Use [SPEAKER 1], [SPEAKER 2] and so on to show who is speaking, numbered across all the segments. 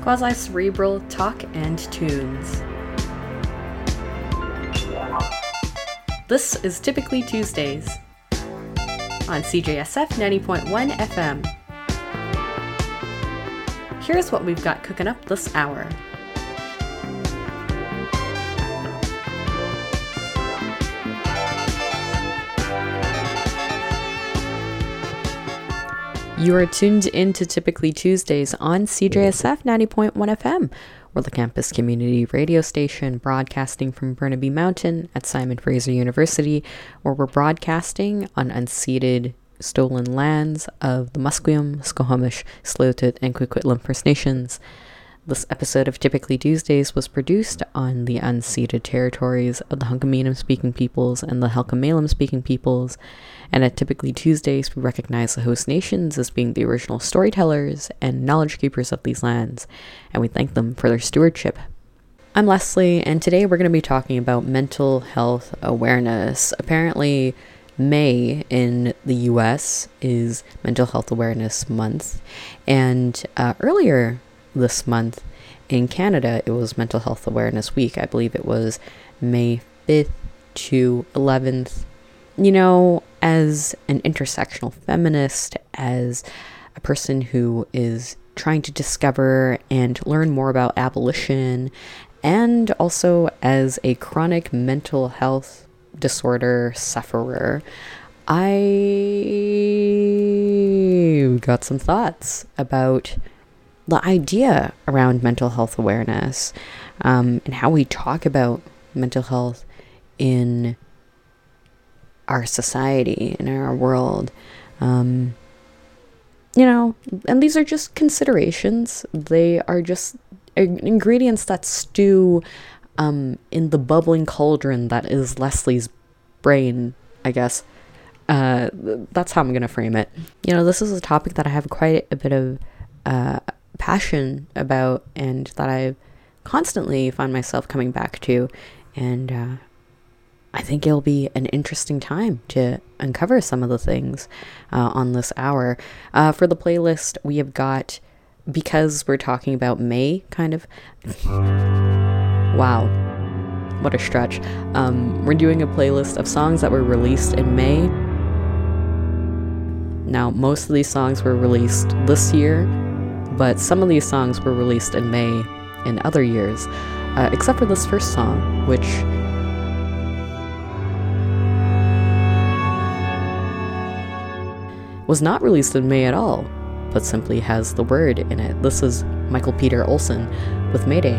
[SPEAKER 1] quasi-cerebral talk and tunes. This is Typically Tuesdays on CJSF 90.1 FM. Here's what we've got cooking up this hour. You are tuned into Typically Tuesdays on CJSF 90.1 FM. We're the campus community radio station broadcasting from Burnaby Mountain at Simon Fraser University, where we're broadcasting on unceded stolen lands of the Musqueam, Squamish, Tsleil-Waututh, and Coquitlam First Nations. This episode of Typically Tuesdays was produced on the unceded territories of the Hunkaminam-speaking peoples and the Halkomelem-speaking peoples, and at Typically Tuesdays we recognize the host nations as being the original storytellers and knowledge keepers of these lands, and we thank them for their stewardship. I'm Leslie, and today we're going to be talking about mental health awareness. Apparently, May in the US is Mental Health Awareness Month, and earlier this month in Canada it was Mental Health Awareness Week. I believe it was May 5th to 11th. You know, as an intersectional feminist, as a person who is trying to discover and learn more about abolition, and also as a chronic mental health disorder sufferer, I got some thoughts about the idea around mental health awareness, and how we talk about mental health in our society, in our world. You know, and these are just considerations. They are just ingredients that stew in the bubbling cauldron that is Leslie's brain, I guess. That's how I'm going to frame it. You know, this is a topic that I have quite a bit of passion about, and that I constantly find myself coming back to, and I think it'll be an interesting time to uncover some of the things on this hour. For the playlist, we have got, because we're talking about May, kind of. Wow, what a stretch. We're doing a playlist of songs that were released in May. Now, most of these songs were released this year, but some of these songs were released in May in other years, except for this first song, which was not released in May at all, but simply has the word in it. This is Michael Peter Olson with Mayday.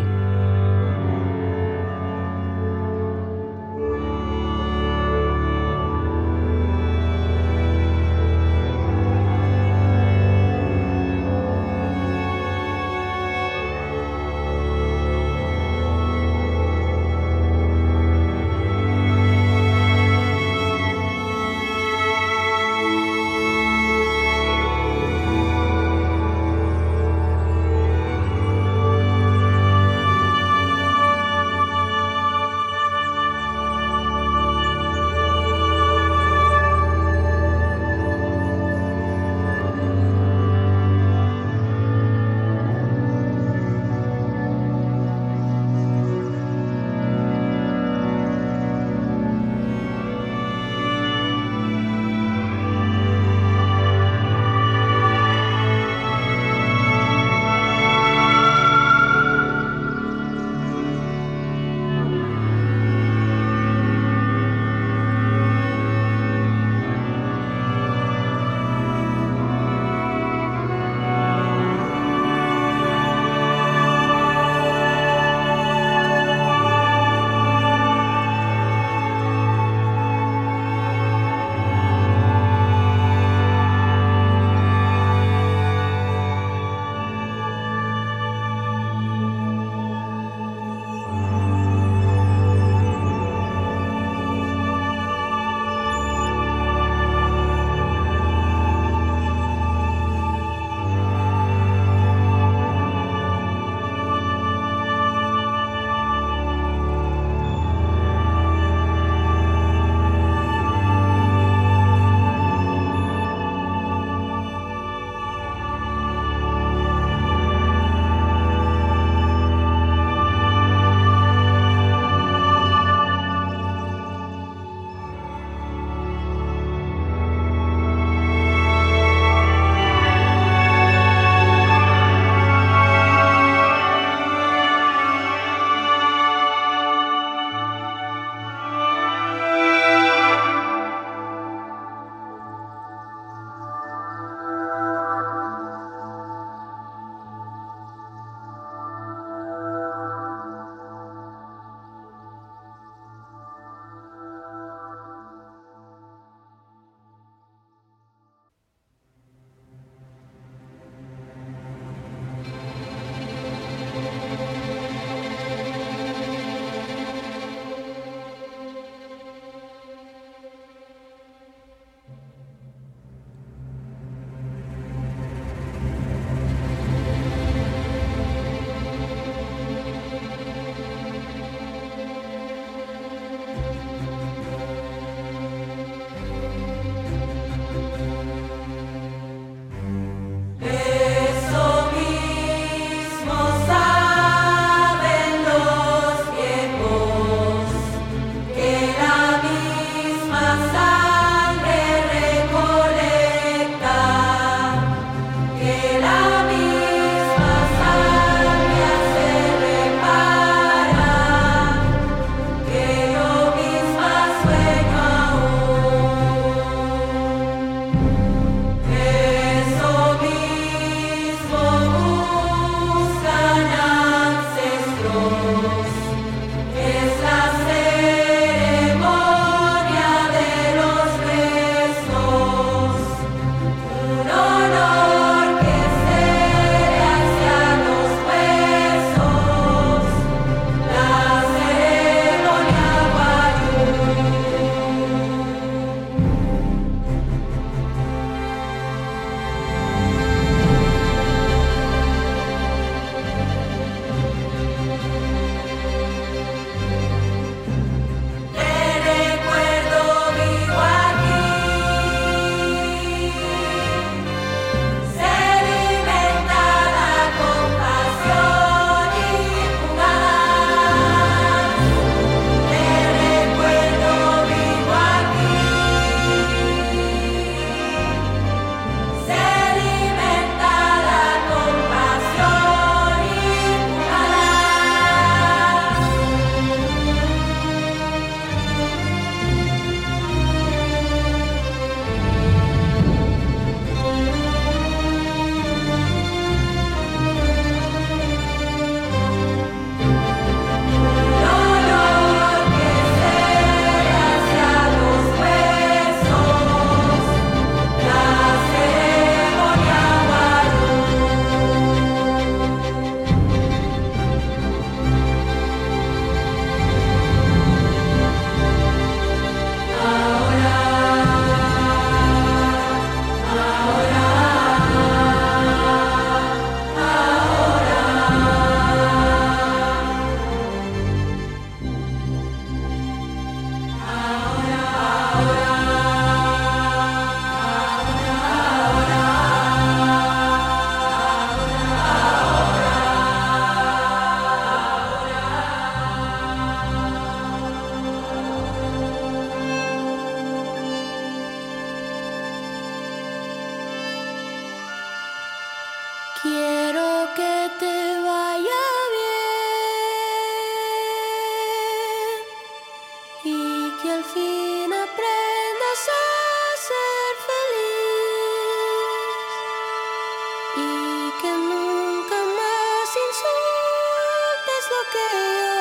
[SPEAKER 2] que yo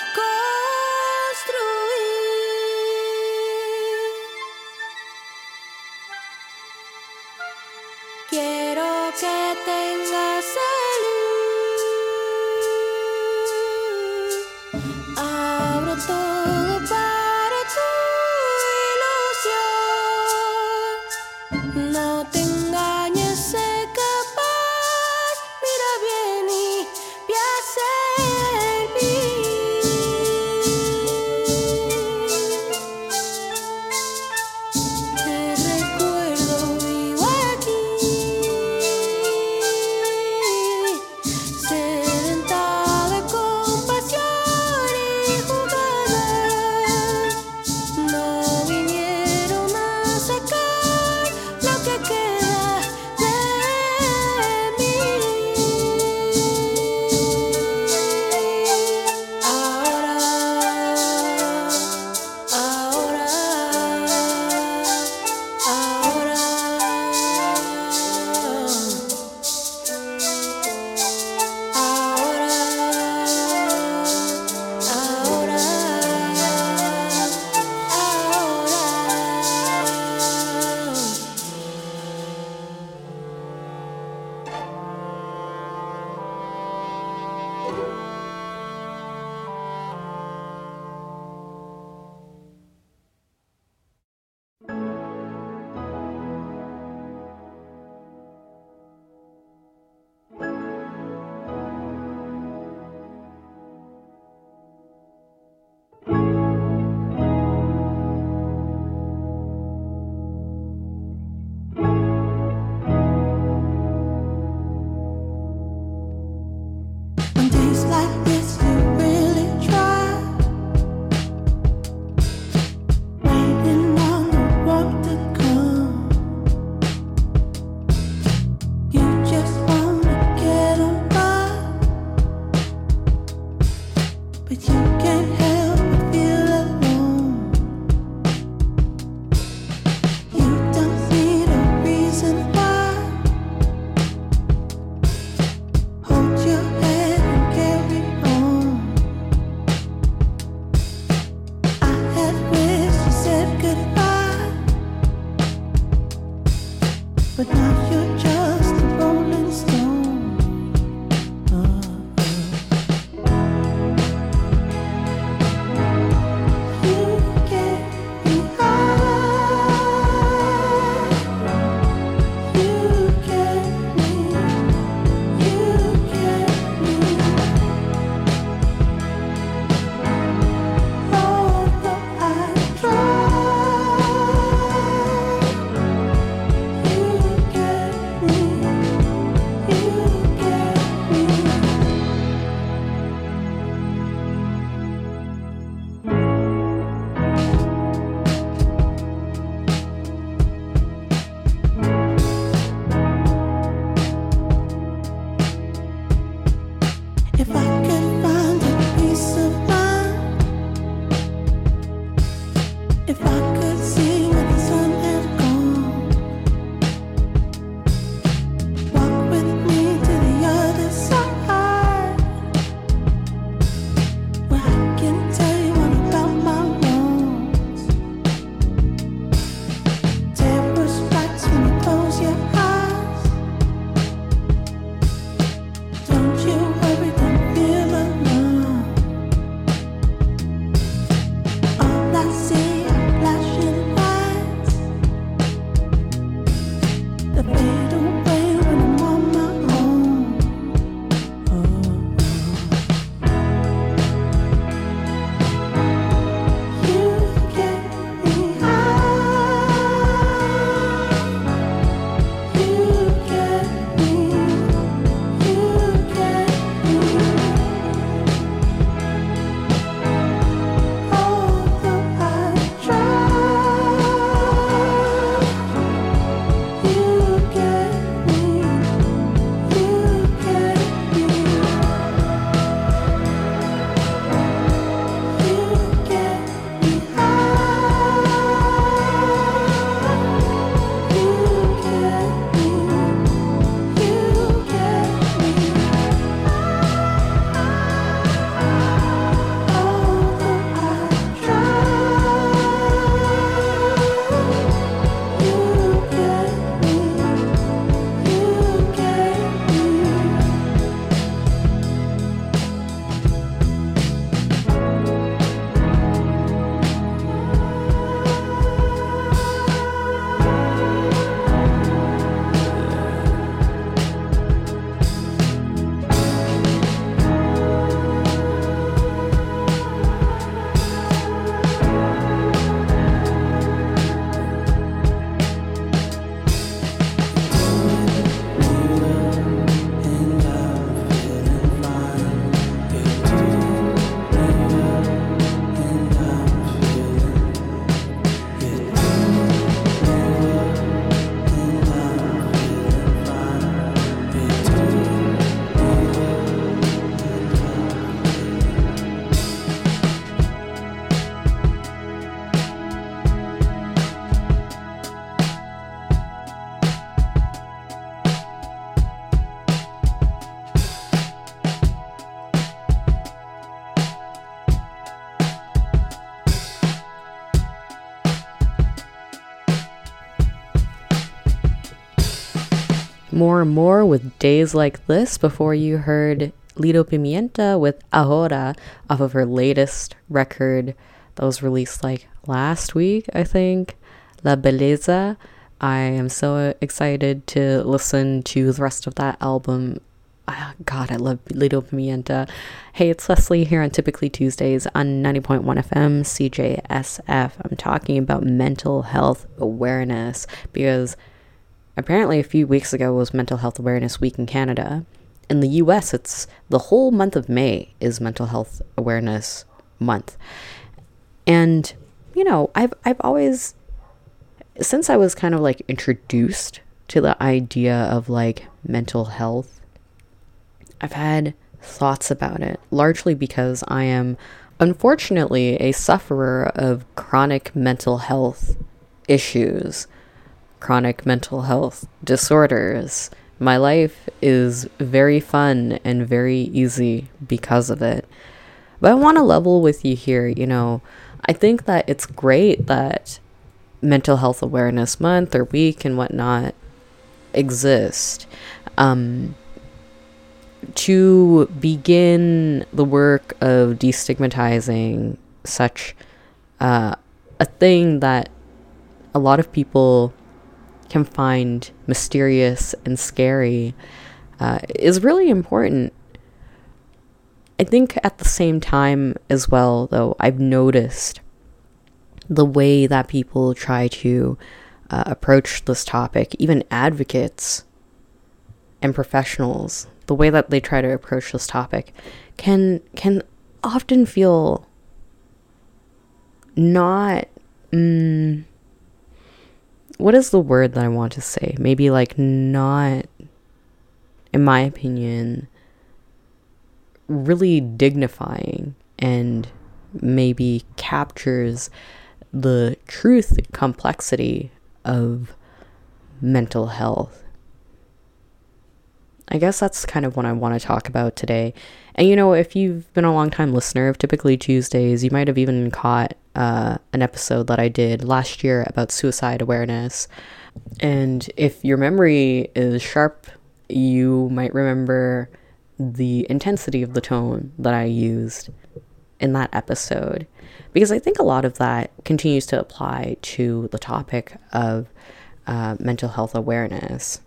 [SPEAKER 2] construí. Quiero que tengas salud. Abro todo para tu ilusión. No te engañes, sé capaz. Mira bien y piensa en mí. Te recuerdo vivo aquí, sedentada con pasión y jugadas. No vinieron a sacar lo que queda de mí. Ahora, ahora, on days like this, you really try, waiting on the one to come. You just wanna get on by, but you can't help but feel alone. You don't need a reason why. Hold your head and carry on. I had wished you said goodbye, but now you're just a rolling stone.
[SPEAKER 1] more and more with Days Like This. Before you heard Lido Pimienta with Ahora off of her latest record that was released like last week, I think, La Belleza. I am so excited to listen to the rest of that album. God, I love Lido Pimienta. Hey, it's Leslie here on Typically Tuesdays on 90.1 FM CJSF. I'm talking about mental health awareness because apparently a few weeks ago was Mental Health Awareness Week in Canada. In the US, it's the whole month of May is Mental Health Awareness Month. And, you know, I've always, since I was kind of like introduced to the idea of like mental health, I've had thoughts about it, largely because I am unfortunately a sufferer of chronic mental health issues, chronic mental health disorders. My life is very fun and very easy because of it. But I want to level with you here, you know, I think that it's great that Mental Health Awareness Month or Week and whatnot exist. To begin the work of destigmatizing such a thing that a lot of people can find mysterious and scary is really important. I think at the same time as well, though, I've noticed the way that people try to approach this topic, even advocates and professionals, the way that they try to approach this topic can often feel not what is the word that I want to say? Maybe like not, in my opinion, really dignifying and maybe captures the truth and complexity of mental health. I guess that's kind of what I want to talk about today. And you know, if you've been a long time listener of Typically Tuesdays, you might have even caught an episode that I did last year about suicide awareness. And if your memory is sharp, you might remember the intensity of the tone that I used in that episode, because I think a lot of that continues to apply to the topic of mental health awareness.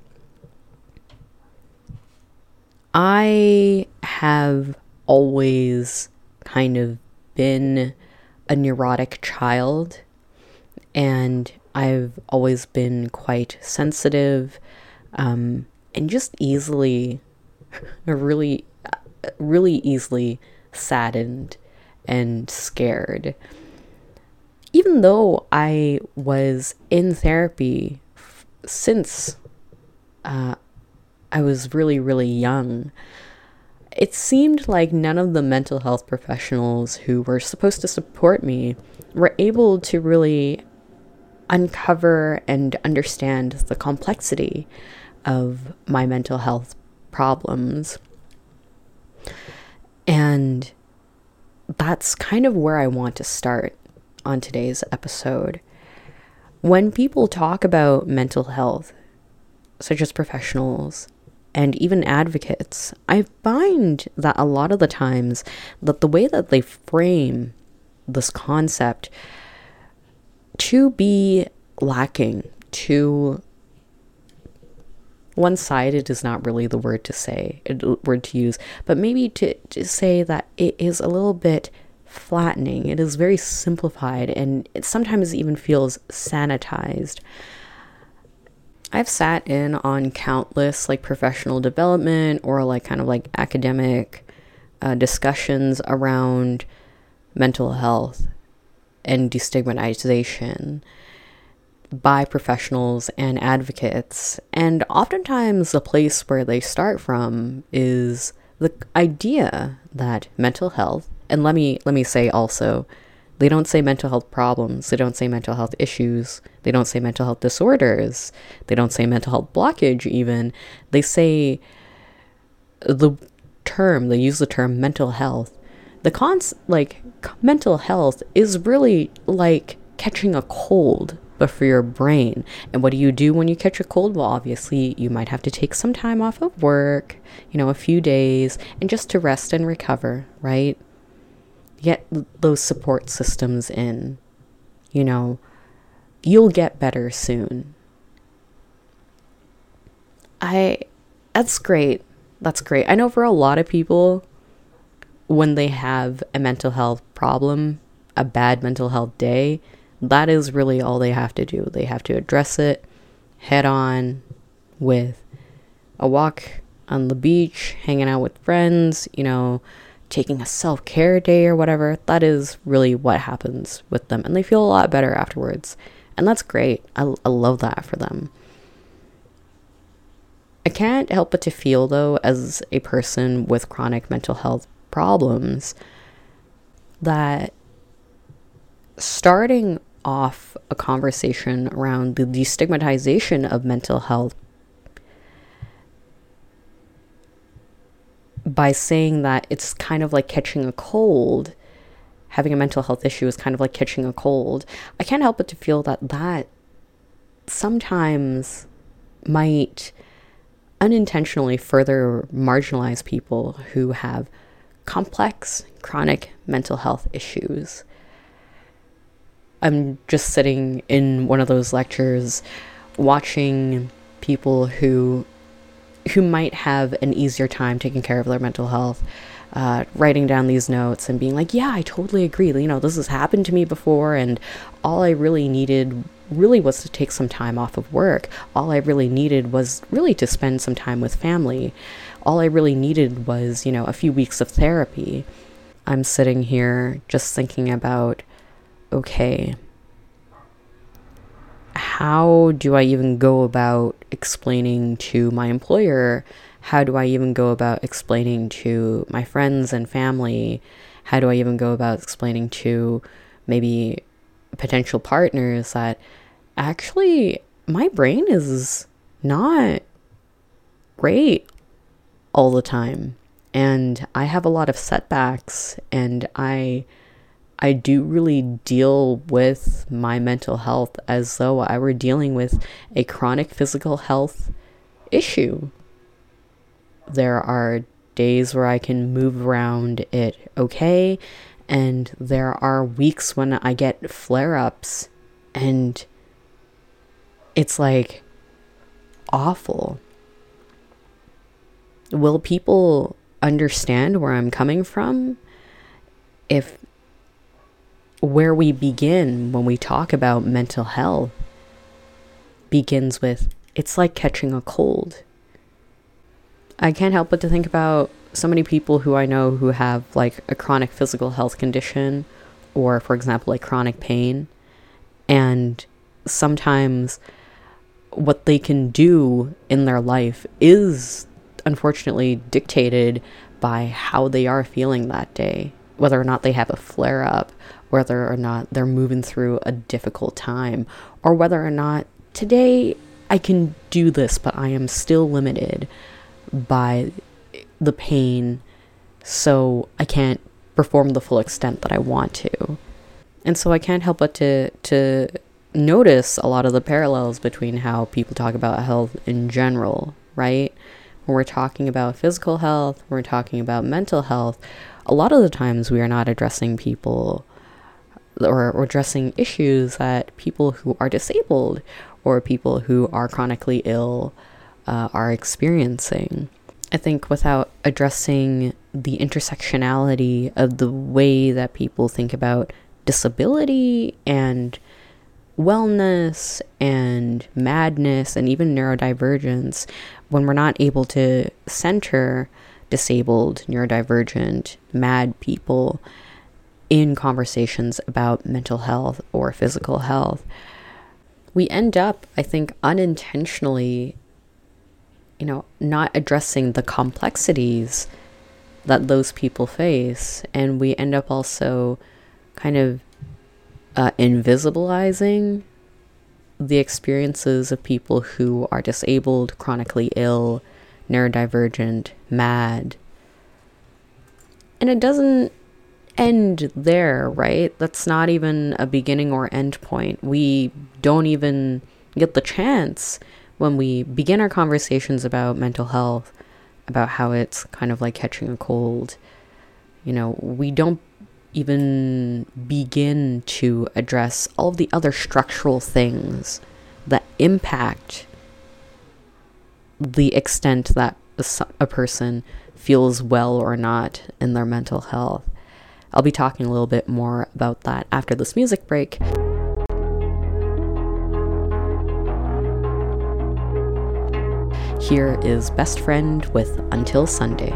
[SPEAKER 1] I have always kind of been a neurotic child, and I've always been quite sensitive and just easily, really easily saddened and scared. Even though I was in therapy since I was really young, it seemed like none of the mental health professionals who were supposed to support me were able to really uncover and understand the complexity of my mental health problems. And that's kind of where I want to start on today's episode. When people talk about mental health, such as professionals and even advocates, I find that a lot of the times that the way that they frame this concept to be lacking, to one-sided is not really the word to use, but maybe to say that it is a little bit flattening. It is very simplified, and it sometimes even feels sanitized. I've sat in on countless like professional development or like kind of like academic discussions around mental health and destigmatization by professionals and advocates. And oftentimes the place where they start from is the idea that mental health, and let me say also, they don't say mental health problems, they don't say mental health issues, they don't say mental health disorders, they don't say mental health blockage even. They say they use the term mental health. Mental health is really like catching a cold, but for your brain. And what do you do when you catch a cold? Well, obviously, you might have to take some time off of work, a few days, and just to rest and recover, right? Get those support systems in. You'll get better soon. That's great. That's great. I know for a lot of people, when they have a mental health problem, a bad mental health day, that is really all they have to do. They have to address it head on with a walk on the beach, hanging out with friends, taking a self-care day or whatever. That is really what happens with them. And they feel a lot better afterwards. And that's great. I love that for them. I can't help but to feel, though, as a person with chronic mental health problems, that starting off a conversation around the destigmatization of mental health by saying that it's kind of like catching a cold, having a mental health issue is kind of like catching a cold, I can't help but to feel that sometimes might unintentionally further marginalize people who have complex chronic mental health issues. I'm just sitting in one of those lectures watching people who might have an easier time taking care of their mental health, writing down these notes and being like, yeah, I totally agree. This has happened to me before, and all I really needed was to take some time off of work. All I really needed was really to spend some time with family. All I really needed was, a few weeks of therapy. I'm sitting here just thinking about, okay, how do I even go about explaining to my employer? How do I even go about explaining to my friends and family? How do I even go about explaining to maybe potential partners that actually my brain is not great all the time, and I have a lot of setbacks, and I do really deal with my mental health as though I were dealing with a chronic physical health issue. There are days where I can move around it okay, and there are weeks when I get flare-ups, and it's like awful. Will people understand where I'm coming from if where we begin when we talk about mental health begins with, it's like catching a cold? I can't help but to think about so many people who I know who have like a chronic physical health condition, or for example, like chronic pain. And sometimes what they can do in their life is unfortunately dictated by how they are feeling that day, whether or not they have a flare-up, whether or not they're moving through a difficult time, or whether or not today I can do this, but I am still limited by the pain, so I can't perform the full extent that I want to. And so I can't help but to notice a lot of the parallels between how people talk about health in general, right? When we're talking about physical health, when we're talking about mental health, a lot of the times we are not addressing people or addressing issues that people who are disabled or people who are chronically ill are experiencing. I think without addressing the intersectionality of the way that people think about disability and wellness and madness and even neurodivergence, when we're not able to center disabled, neurodivergent, mad people in conversations about mental health or physical health, we end up, I think, unintentionally, not addressing the complexities that those people face. And we end up also kind of invisibilizing the experiences of people who are disabled, chronically ill, neurodivergent, mad. And it doesn't end there, right? That's not even a beginning or end point. We don't even get the chance when we begin our conversations about mental health, about how it's kind of like catching a cold. You know, we don't even begin to address all of the other structural things that impact the extent that a person feels well or not in their mental health. I'll be talking a little bit more about that after this music break. Here is Best Friend with Until Sunday.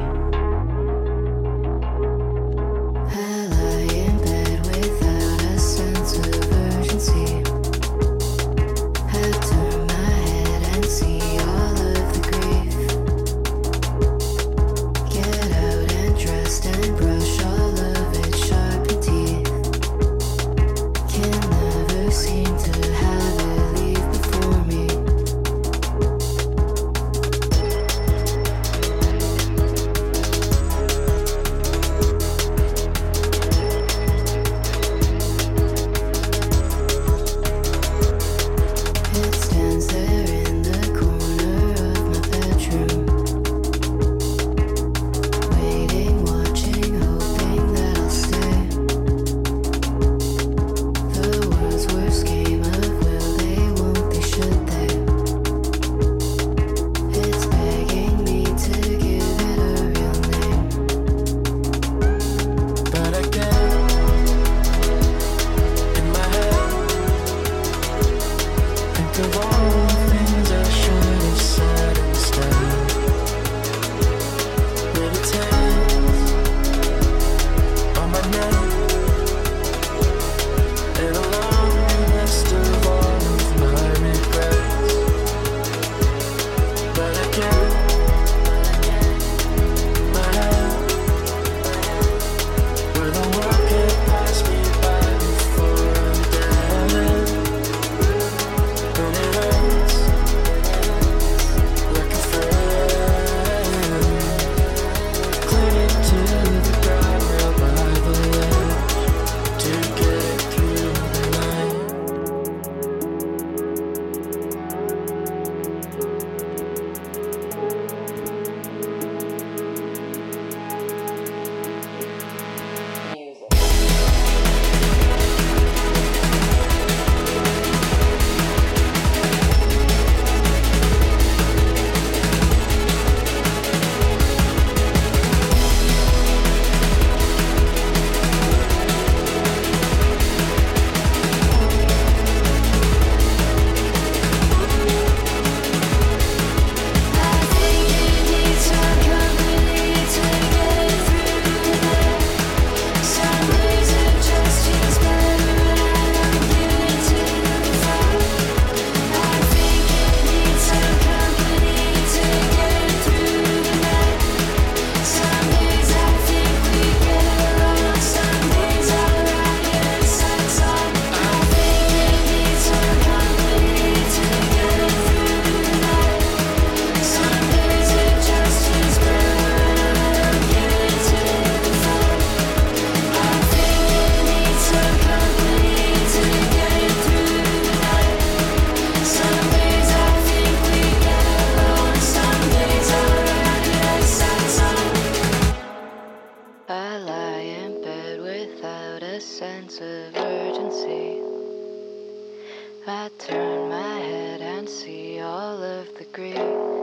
[SPEAKER 3] I turn my head and see all of the grief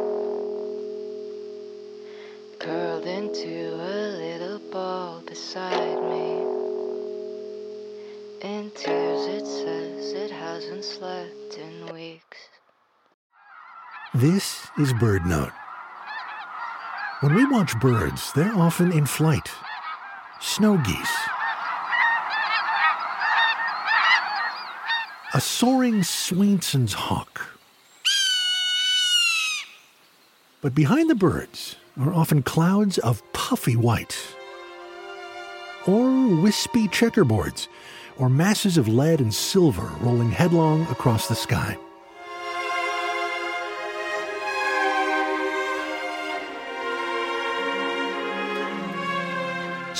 [SPEAKER 3] curled into a little ball beside me. In tears it says it hasn't slept in weeks.
[SPEAKER 4] This is Bird Note. When we watch birds, they're often in flight. Snow geese. A soaring Swainson's hawk. But behind the birds are often clouds of puffy white, or wispy checkerboards, or masses of lead and silver rolling headlong across the sky.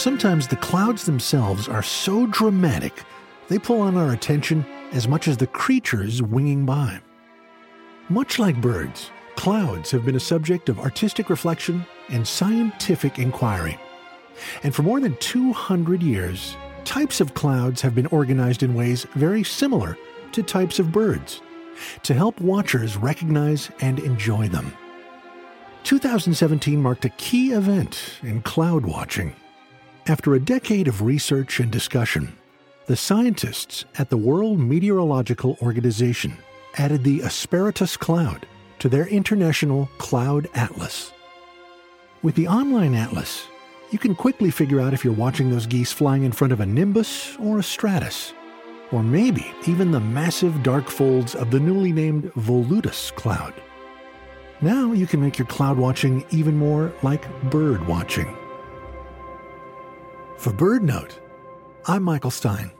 [SPEAKER 4] Sometimes the clouds themselves are so dramatic, they pull on our attention as much as the creatures winging by. Much like birds, clouds have been a subject of artistic reflection and scientific inquiry. And for more than 200 years, types of clouds have been organized in ways very similar to types of birds, to help watchers recognize and enjoy them. 2017 marked a key event in cloud watching. After a decade of research and discussion, the scientists at the World Meteorological Organization added the Asperitas cloud to their International Cloud Atlas. With the online atlas, you can quickly figure out if you're watching those geese flying in front of a nimbus or a stratus, or maybe even the massive dark folds of the newly named Volutus cloud. Now you can make your cloud watching even more like bird watching. For BirdNote, I'm Michael Stein.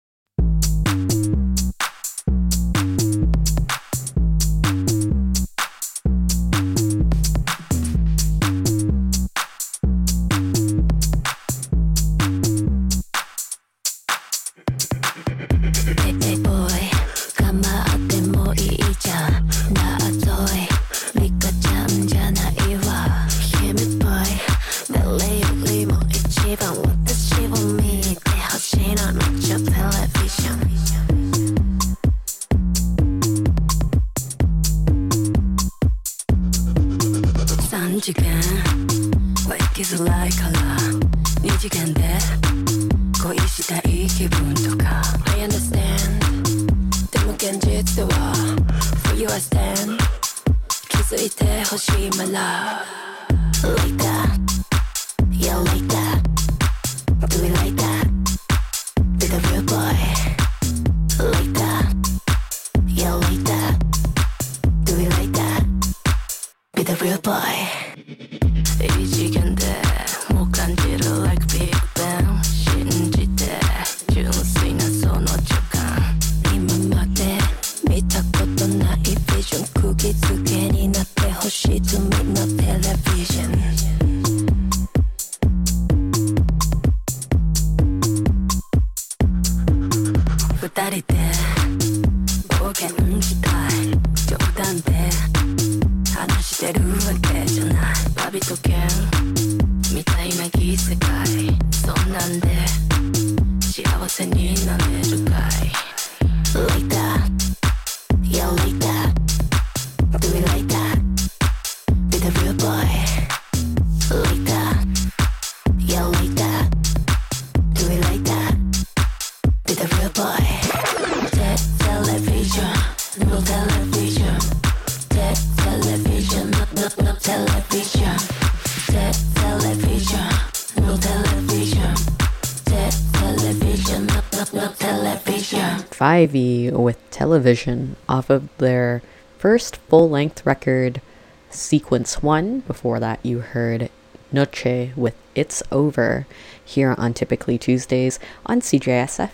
[SPEAKER 1] Ivy with Television off of their first full-length record, Sequence 1. Before that, you heard Noche with It's Over here on Typically Tuesdays on CJSF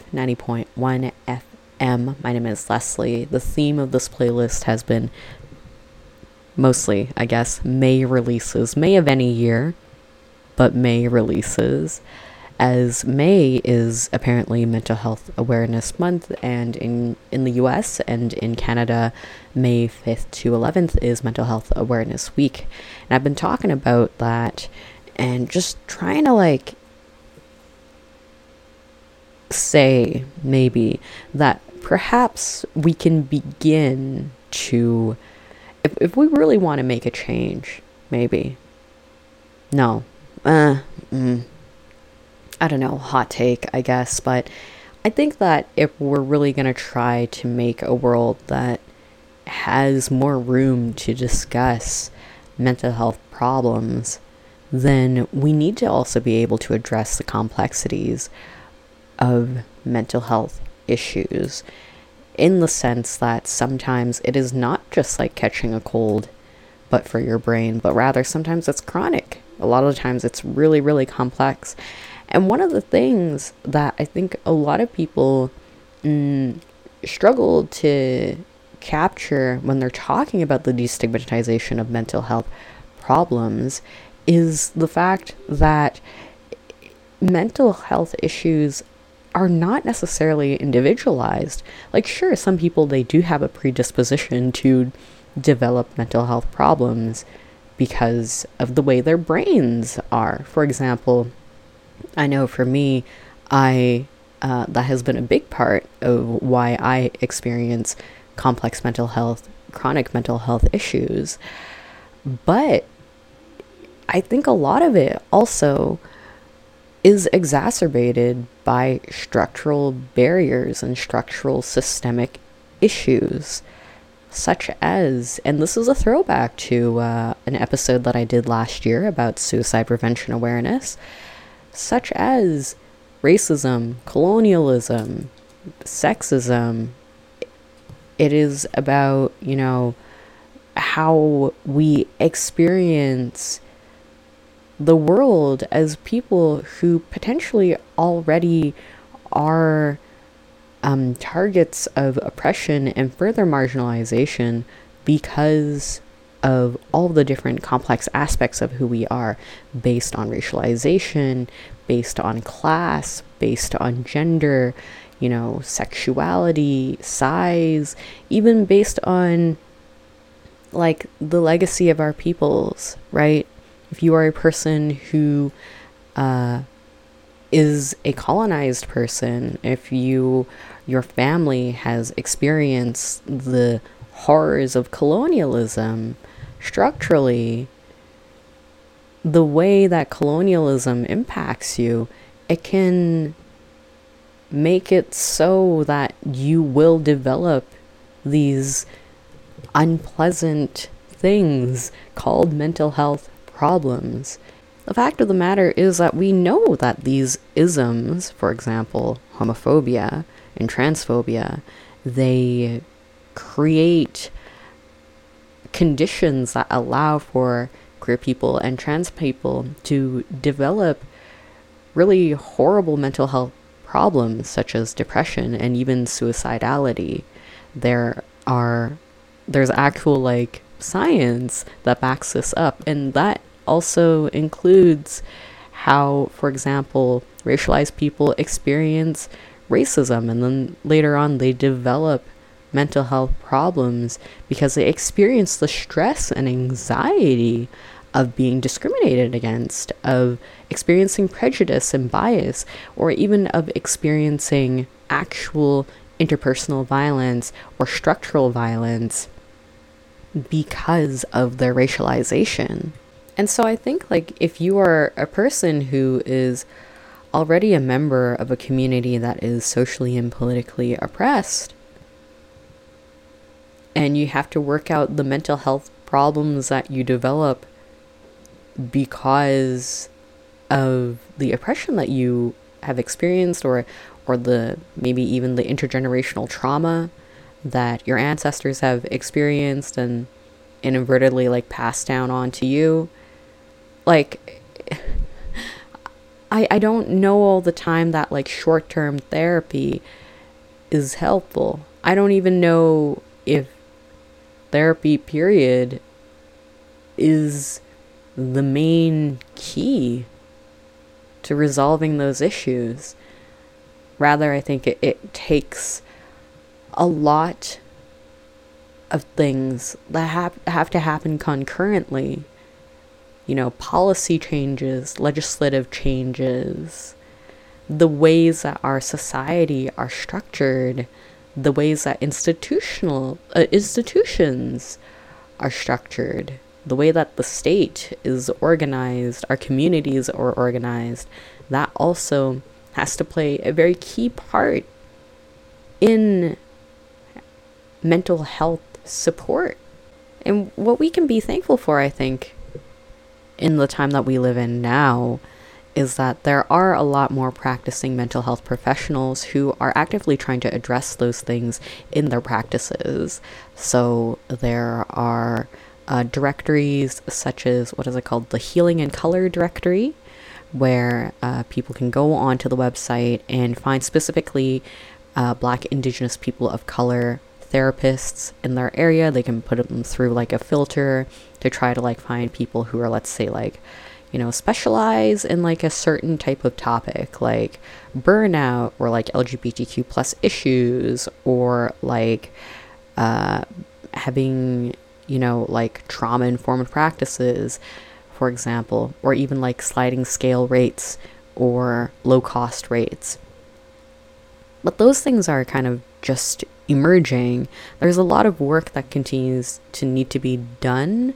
[SPEAKER 1] 90.1 FM. My name is Leslie. The theme of this playlist has been mostly, I guess, May releases. May of any year, but May releases. As May is apparently Mental Health Awareness Month, and in the US and in Canada, May 5th to 11th is Mental Health Awareness Week. And I've been talking about that and just trying to say maybe that perhaps we can begin to, if we really want to make a change, maybe. No. I don't know, hot take, I guess, but I think that if we're really going to try to make a world that has more room to discuss mental health problems, then we need to also be able to address the complexities of mental health issues, in the sense that sometimes it is not just like catching a cold, but for your brain, but rather sometimes it's chronic. A lot of the times it's really, really complex. And one of the things that I think a lot of people struggle to capture when they're talking about the destigmatization of mental health problems is the fact that mental health issues are not necessarily individualized. Like, sure, some people, they do have a predisposition to develop mental health problems because of the way their brains are. For example, I know for me, that has been a big part of why I experience complex mental health, chronic mental health issues. But I think a lot of it also is exacerbated by structural barriers and structural systemic issues, such as, and this is a throwback to an episode that I did last year about suicide prevention awareness, such as racism, colonialism, sexism. It is about, how we experience the world as people who potentially already are targets of oppression and further marginalization because of all the different complex aspects of who we are, based on racialization, based on class, based on gender, sexuality, size, even based on like the legacy of our peoples, right? If you are a person who is a colonized person, if your family has experienced the horrors of colonialism, structurally, the way that colonialism impacts you, it can make it so that you will develop these unpleasant things called mental health problems. The fact of the matter is that we know that these isms, for example, homophobia and transphobia, they create conditions that allow for queer people and trans people to develop really horrible mental health problems such as depression and even suicidality. There's actual science that backs this up, and that also includes how, for example, racialized people experience racism and then later on they develop mental health problems because they experience the stress and anxiety of being discriminated against, of experiencing prejudice and bias, or even of experiencing actual interpersonal violence or structural violence because of their racialization. And so I think if you are a person who is already a member of a community that is socially and politically oppressed, and you have to work out the mental health problems that you develop because of the oppression that you have experienced, or the maybe even the intergenerational trauma that your ancestors have experienced and inadvertently passed down onto you. I don't know all the time that short-term therapy is helpful. I don't even know if therapy period is the main key to resolving those issues. Rather, I think it takes a lot of things that have to happen concurrently. Policy changes, legislative changes, the ways that our society are structured, the ways that institutions are structured, the way that the state is organized, our communities are organized, that also has to play a very key part in mental health support. And what we can be thankful for, I think, in the time that we live in now, is that there are a lot more practicing mental health professionals who are actively trying to address those things in their practices. So there are directories such as, the Healing in Color directory, where people can go onto the website and find specifically Black, Indigenous people of color therapists in their area. They can put them through a filter to try to find people who are, let's say, specialize in like a certain type of topic, like burnout or like LGBTQ plus issues, or like having, like trauma informed practices, for example, or even like sliding scale rates or low cost rates. But those things are kind of just emerging. There's a lot of work that continues to need to be done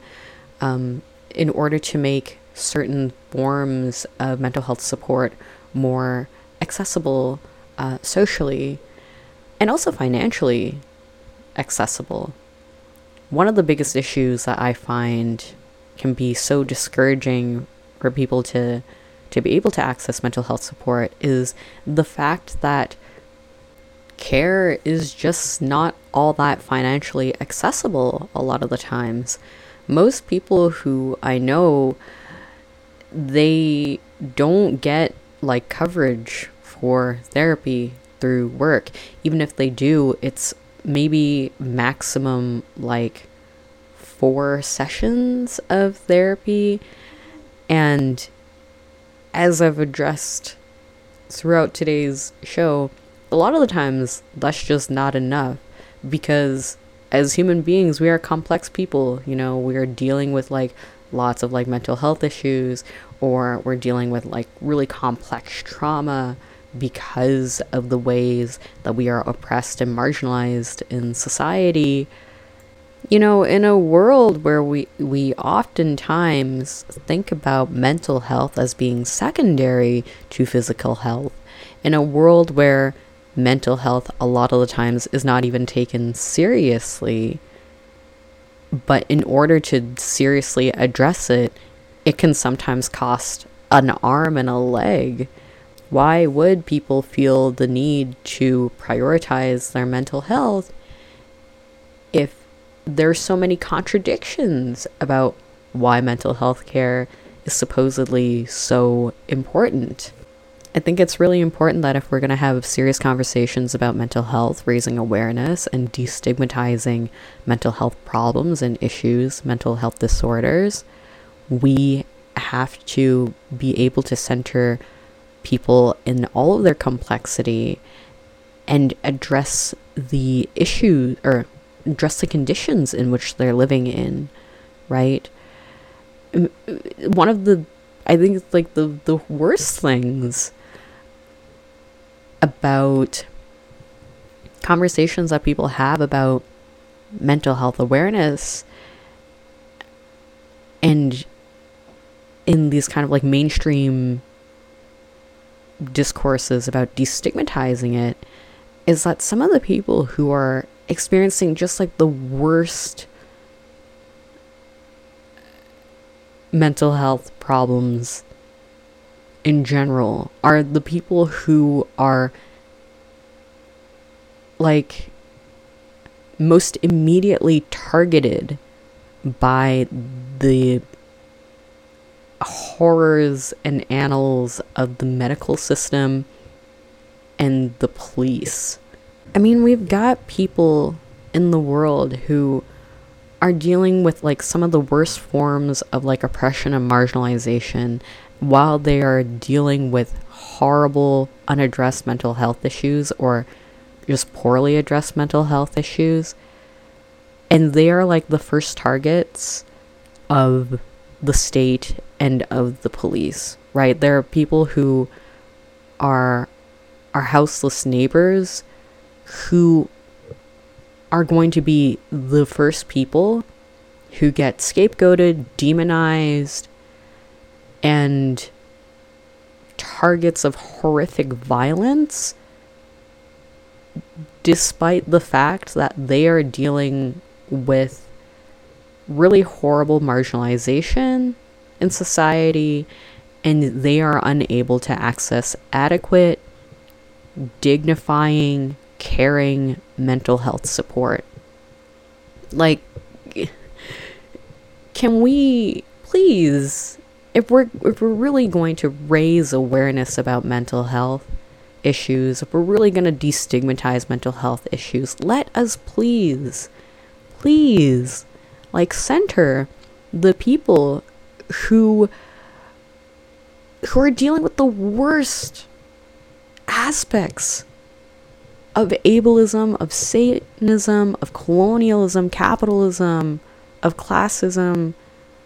[SPEAKER 1] in order to make certain forms of mental health support more accessible socially and also financially accessible. One of the biggest issues that I find can be so discouraging for people to be able to access mental health support is the fact that care is just not all that financially accessible a lot of the times. Most people who I know, they don't get like coverage for therapy through work. Even if they do, it's maybe maximum like 4 sessions of therapy. And as I've addressed throughout today's show, a lot of the times that's just not enough, because as human beings, we are complex people. We are dealing with like lots of like mental health issues, or we're dealing with like really complex trauma because of the ways that we are oppressed and marginalized in society. In a world where we oftentimes think about mental health as being secondary to physical health, in a world where mental health a lot of the times is not even taken seriously, but in order to seriously address it, it can sometimes cost an arm and a leg. Why would people feel the need to prioritize their mental health if there's so many contradictions about why mental health care is supposedly so important? I think it's really important that if we're going to have serious conversations about mental health, raising awareness and destigmatizing mental health problems and issues, mental health disorders, we have to be able to center people in all of their complexity and address the issues, or address the conditions in which they're living in, right? One of the, I think it's like the worst things about conversations that people have about mental health awareness and in these kind of like mainstream discourses about destigmatizing it is that some of the people who are experiencing just like the worst mental health problems in general are the people who are like most immediately targeted by the horrors and annals of the medical system and the police. I mean, we've got people in the world who are dealing with like some of the worst forms of like oppression and marginalization while they are dealing with horrible unaddressed mental health issues or just poorly addressed mental health issues. And they are like the first targets of the state and of the police, right? There are people who are houseless neighbors who are going to be the first people who get scapegoated, demonized, and targets of horrific violence, despite the fact that they are dealing with really horrible marginalization in society, and they are unable to access adequate, dignifying, caring mental health support. Like, can we please, if we're really going to raise awareness about mental health issues, if we're really going to destigmatize mental health issues, let us please like center the people who who are dealing with the worst aspects of ableism, of Satanism, of colonialism, capitalism, of classism.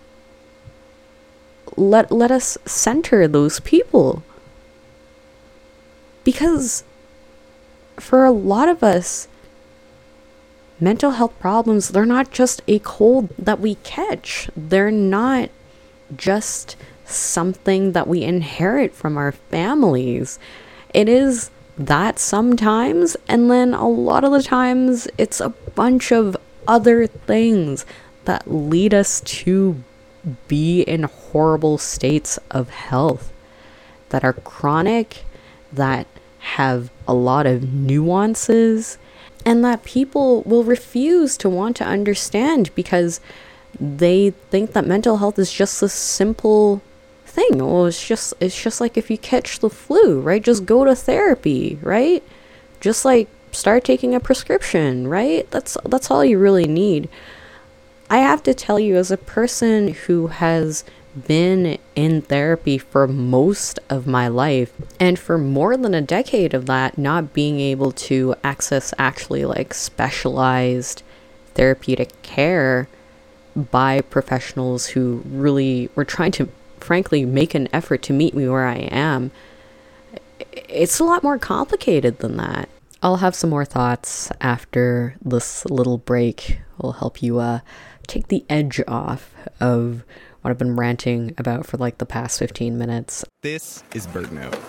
[SPEAKER 1] Let us center those people. Because for a lot of us, mental health problems, they're not just a cold that we catch. They're not just something that we inherit from our families. It is that sometimes, and then a lot of the times it's a bunch of other things that lead us to be in horrible states of health that are chronic, that have a lot of nuances, and that people will refuse to want to understand because they think that mental health is just a simple thing. Well, it's just like if you catch the flu, right? Just go to therapy, right? Just like start taking a prescription, right? That's all you really need. I have to tell you, as a person who has been in therapy for most of my life, and for more than a decade of that, not being able to access actually like specialized therapeutic care by professionals who really were trying to, frankly, make an effort to meet me where I am, it's a lot more complicated than that. I'll have some more thoughts after this little break. Will help you take the edge off of what I've been ranting about for like the past 15 minutes.
[SPEAKER 5] This is BirdNote.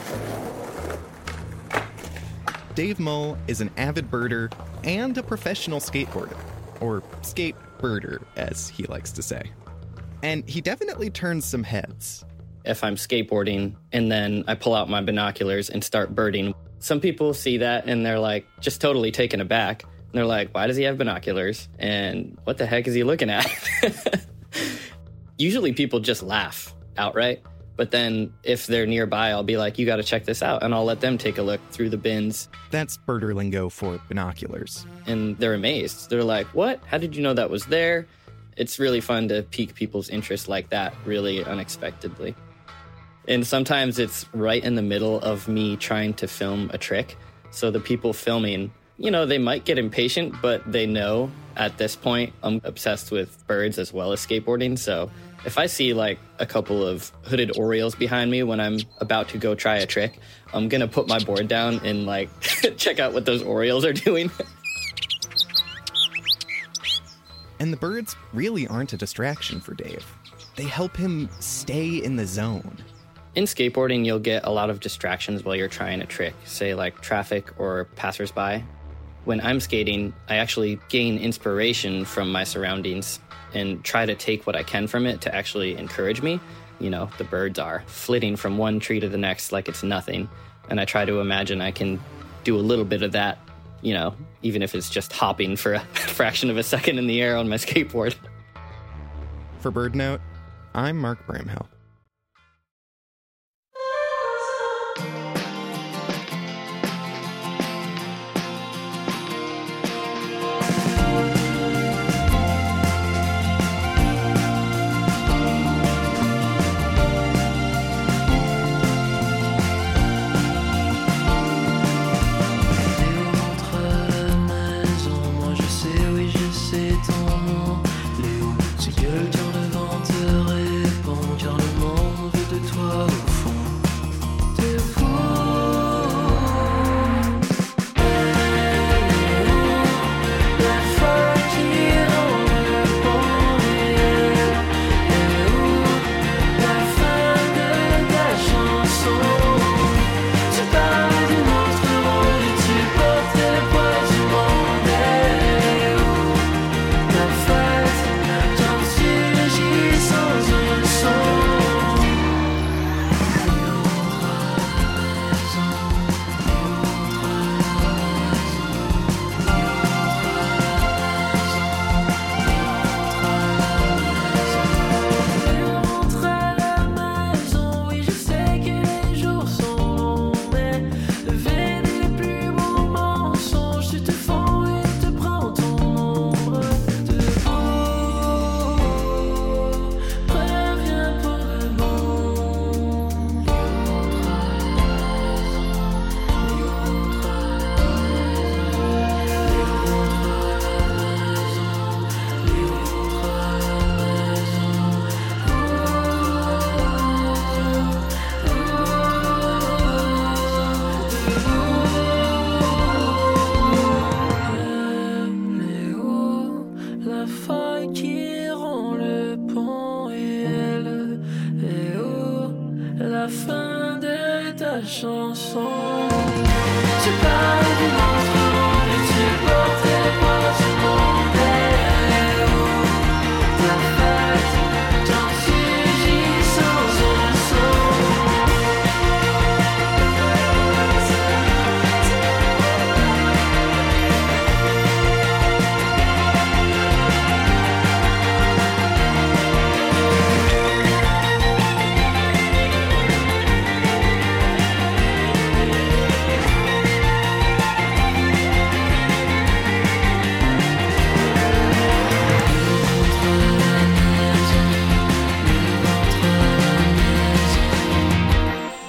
[SPEAKER 5] Dave Mull is an avid birder and a professional skateboarder, or skatebirder, as he likes to say. And he definitely turns some heads.
[SPEAKER 6] If I'm skateboarding and then I pull out my binoculars and start birding, some people see that and they're like just totally taken aback. And they're like, why does he have binoculars? And what the heck is he looking at? Usually people just laugh outright. But then if they're nearby, I'll be like, you got to check this out. And I'll let them take a look through the bins.
[SPEAKER 5] That's birder lingo for binoculars.
[SPEAKER 6] And they're amazed. They're like, what? How did you know that was there? It's really fun to pique people's interest like that, really unexpectedly. And sometimes it's right in the middle of me trying to film a trick. So the people filming, you know, they might get impatient, but they know at this point I'm obsessed with birds as well as skateboarding. So if I see like a couple of hooded Orioles behind me when I'm about to go try a trick, I'm going to put my board down and like check out what those Orioles are doing.
[SPEAKER 5] And the birds really aren't a distraction for Dave. They help him stay in the zone.
[SPEAKER 6] In skateboarding, you'll get a lot of distractions while you're trying a trick, say like traffic or passersby. When I'm skating, I actually gain inspiration from my surroundings and try to take what I can from it to actually encourage me. You know, the birds are flitting from one tree to the next like it's nothing. And I try to imagine I can do a little bit of that, you know, even if it's just hopping for a fraction of a second in the air on my skateboard.
[SPEAKER 5] For BirdNote, I'm Mark Bramhill.
[SPEAKER 2] Car le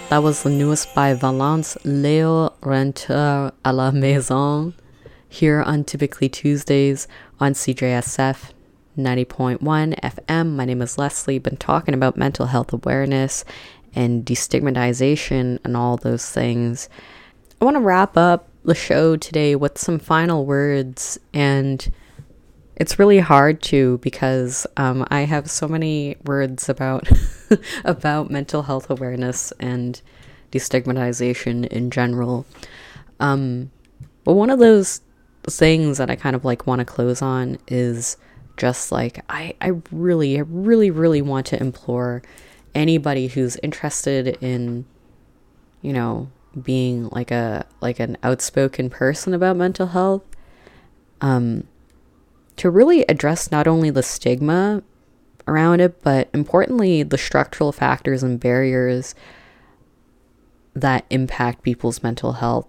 [SPEAKER 1] That was the newest by Valence, Léo Renteur à la Maison, here on Typically Tuesdays on CJSF 90.1 FM. My name is Leslie. Been talking about mental health awareness and destigmatization and all those things. I want to wrap up the show today with some final words, and it's really hard to, because I have so many words about about mental health awareness and destigmatization in general. But one of those things that I kind of like want to close on is just like I really want to implore anybody who's interested in, you know, being like an outspoken person about mental health, to really address not only the stigma around it, but importantly, the structural factors and barriers that impact people's mental health.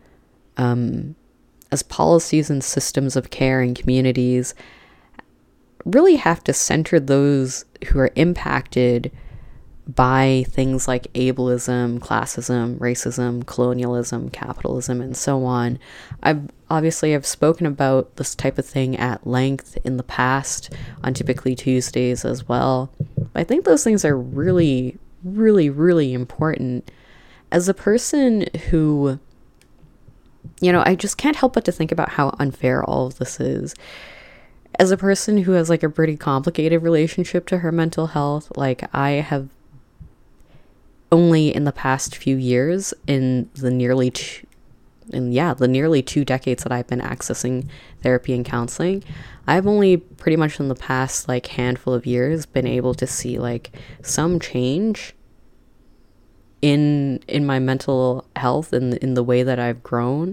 [SPEAKER 1] As policies and systems of care in communities really have to center those who are impacted by things like ableism, classism, racism, colonialism, capitalism, and so on. I've spoken about this type of thing at length in the past on Typically Tuesdays as well. But I think those things are really important. As a person who, you know, I just can't help but to think about how unfair all of this is. As a person who has like a pretty complicated relationship to her mental health, like I have only in the past few years, in the nearly 2 decades that I've been accessing therapy and counseling, I've only pretty much in the past like handful of years been able to see like some change in my mental health and in the way that I've grown.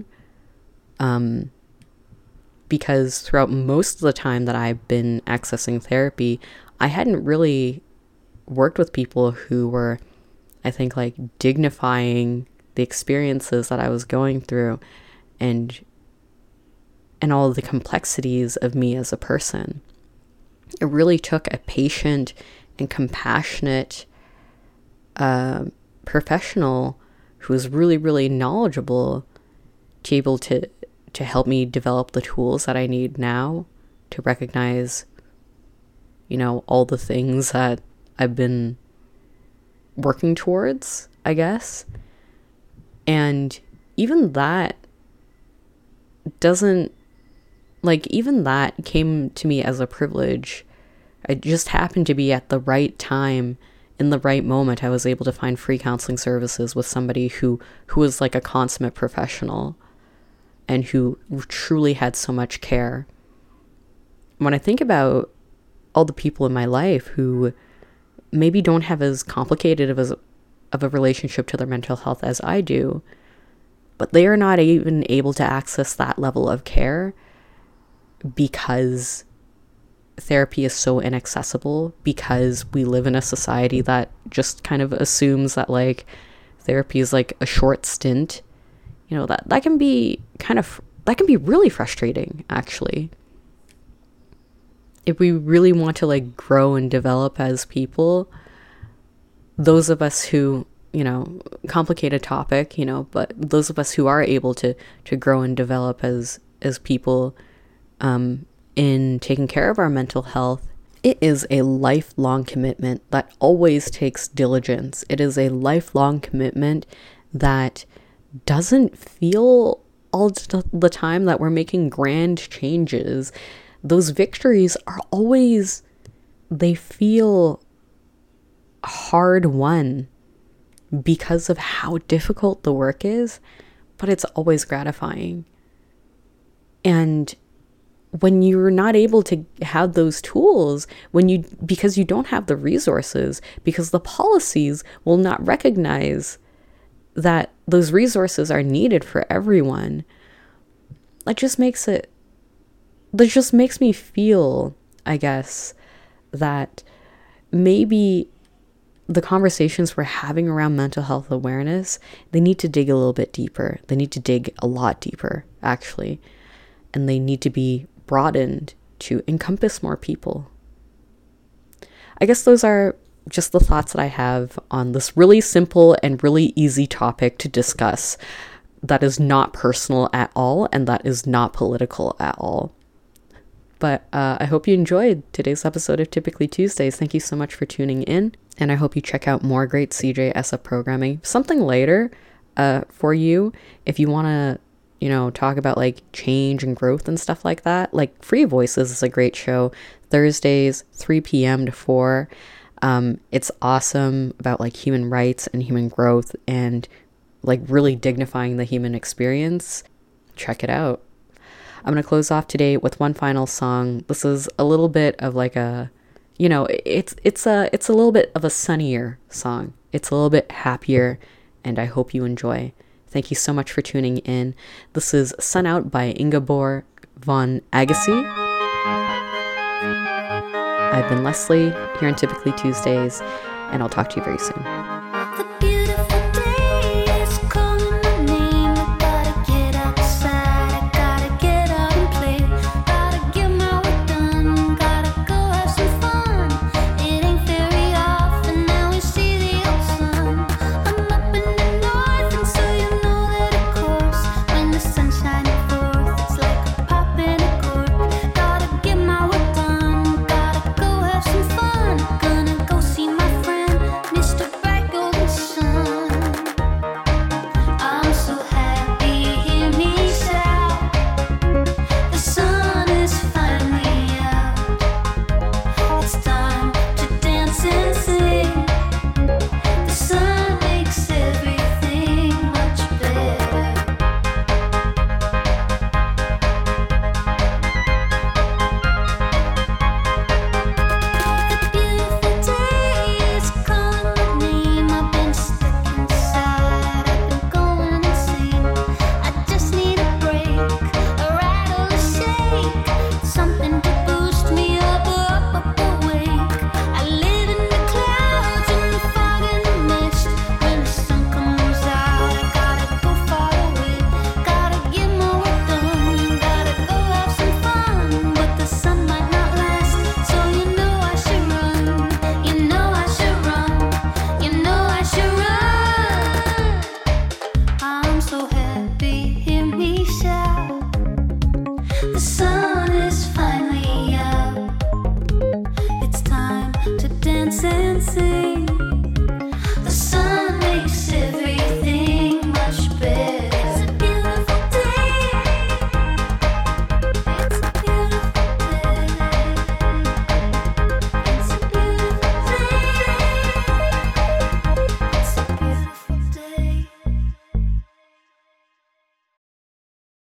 [SPEAKER 1] Because throughout most of the time that I've been accessing therapy, I hadn't really worked with people who were, I think, like dignifying the experiences that I was going through and all the complexities of me as a person. It really took a patient and compassionate professional who was really knowledgeable to be able to help me develop the tools that I need now to recognize, you know, all the things that I've been working towards, I guess. And even that came to me as a privilege. I just happened to be at the right time, in the right moment. I was able to find free counseling services with somebody who was like a consummate professional and who truly had so much care. When I think about all the people in my life who maybe don't have as complicated of a relationship to their mental health as I do, but they are not even able to access that level of care because therapy is so inaccessible, because we live in a society that just kind of assumes that like therapy is like a short stint. You know, that can be really frustrating, actually. If we really want to like grow and develop as people, those of us who, you know, complicated topic, you know, but those of us who are able to grow and develop as people in taking care of our mental health, it is a lifelong commitment that always takes diligence. It is a lifelong commitment that doesn't feel all the time that we're making grand changes. Those victories are always, they feel hard won because of how difficult the work is, but it's always gratifying. And when you're not able to have those tools, because you don't have the resources, because the policies will not recognize that those resources are needed for everyone, that just makes me feel, I guess, that maybe the conversations we're having around mental health awareness, they need to dig a little bit deeper. They need to dig a lot deeper, actually. And they need to be broadened to encompass more people. I guess those are just the thoughts that I have on this really simple and really easy topic to discuss that is not personal at all and that is not political at all. But I hope you enjoyed today's episode of Typically Tuesdays. Thank you so much for tuning in, and I hope you check out more great CJSF programming. Something later for you if you want to, you know, talk about like change and growth and stuff like that. Like Free Voices is a great show. Thursdays, 3 p.m. to 4. It's awesome about like human rights and human growth and like really dignifying the human experience. Check it out. I'm going to close off today with one final song. This is a little bit of like a, you know, it's a little bit of a sunnier song. It's a little bit happier, and I hope you enjoy. Thank you so much for tuning in. This is Sun Out by Ingeborg von Agassi. I've been Leslie here on Typically Tuesdays, and I'll talk to you very soon.